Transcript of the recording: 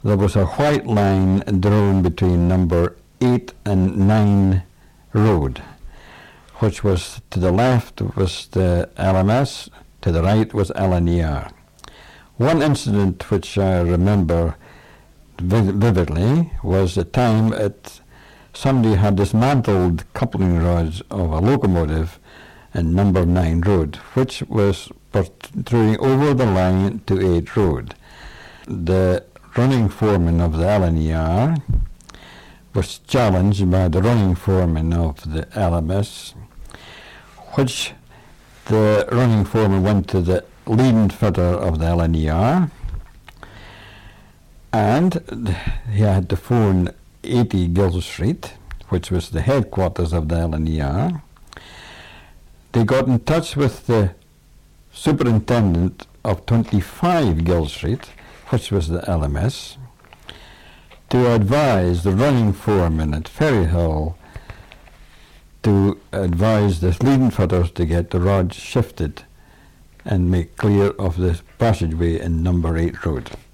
there was a white line drawn between number 8 and 9 road, which was to the left was the LMS, to the right was LNER. One incident which I remember vividly was the time somebody had dismantled coupling rods of a locomotive in number 9 road, which was protruding over the line to 8 road. The running foreman of the LNER was challenged by the running foreman of the LMS, which the running foreman went to the leading fitter of the LNER, and he had to phone 80 Gill Street, which was the headquarters of the LNER. They got in touch with the superintendent of 25 Gill Street, which was the LMS, to advise the running foreman at Ferryhill to advise the leading fitters to get the rods shifted and make clear of the passageway in number 8 road.